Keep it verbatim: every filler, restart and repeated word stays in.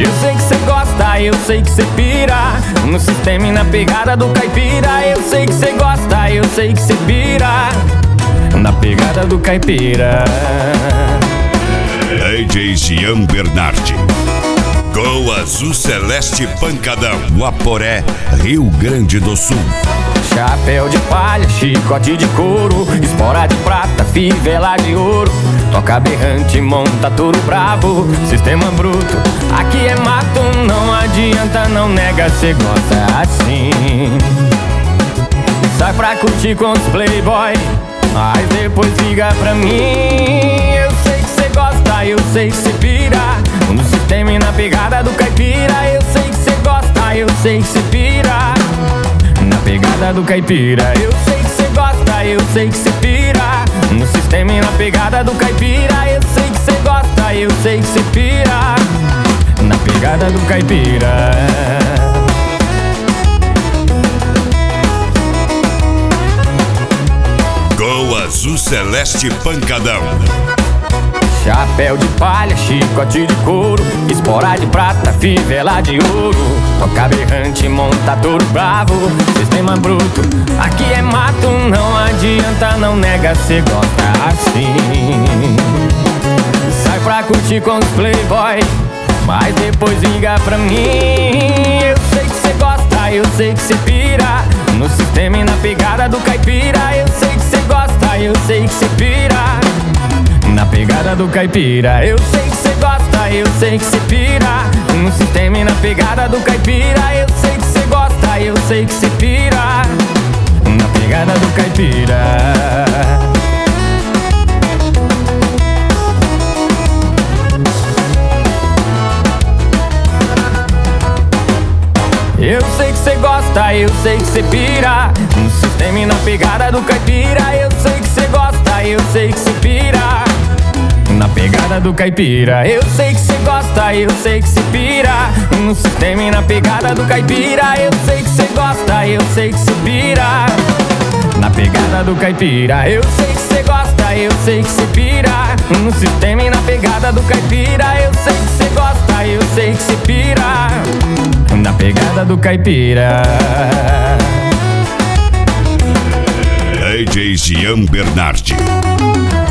Eu sei que cê gosta, eu sei que cê pira no sistema e na pegada do caipira. Eu sei que cê gosta, eu sei que cê pira na pegada do caipira. D J Jean Bernardi, com Azul Celeste Pancadão, Guaporé, Rio Grande do Sul. Chapéu de palha, chicote de couro, espora de prata, fivela de ouro. Toca berrante, monta touro bravo, sistema bruto, aqui é mato, não adianta, não nega, cê gosta assim. Sai pra curtir com os playboy, mas depois liga pra mim. Eu sei que cê gosta, eu sei que cê pira no sistema e na pegada do caipira. Eu sei que cê gosta, eu sei que cê pira na pegada do caipira. Eu sei que cê gosta, eu sei que cê pira no sistema e na pegada do caipira. Eu sei que cê gosta, eu sei que cê pira na pegada do caipira. Com Azul Celeste Pancadão. Chapéu de palha, chicote de couro, espora de prata, fivela de ouro. Toca berrante, monta touro bravo, sistema bruto, aqui é mato, não adianta, não nega, cê gosta assim. Sai pra curtir com os playboy, mas depois liga pra mim. Eu sei que cê gosta, eu sei que cê pira no sistema e na pegada do caipira. Eu sei que cê gosta, eu sei que cê pira na pegada do caipira. Eu sei que cê gosta, eu sei que cê pira no sistema e na pegada do caipira. Eu sei que cê gosta, eu sei que cê pira na pegada do caipira. Eu sei que cê gosta, eu sei que cê pira no sistema e na pegada do caipira. Eu sei que cê gosta, eu sei que cê pira na pegada do caipira. Eu sei que cê gosta, eu sei que cê pira no sistema e na pegada do caipira. Eu sei que cê gosta, eu sei que cê pira na pegada do caipira. Eu sei que cê gosta, eu sei que cê pira no sistema e na pegada do caipira. Eu sei que cê gosta, eu sei que cê pira na pegada do caipira. D J Jean Bernardi.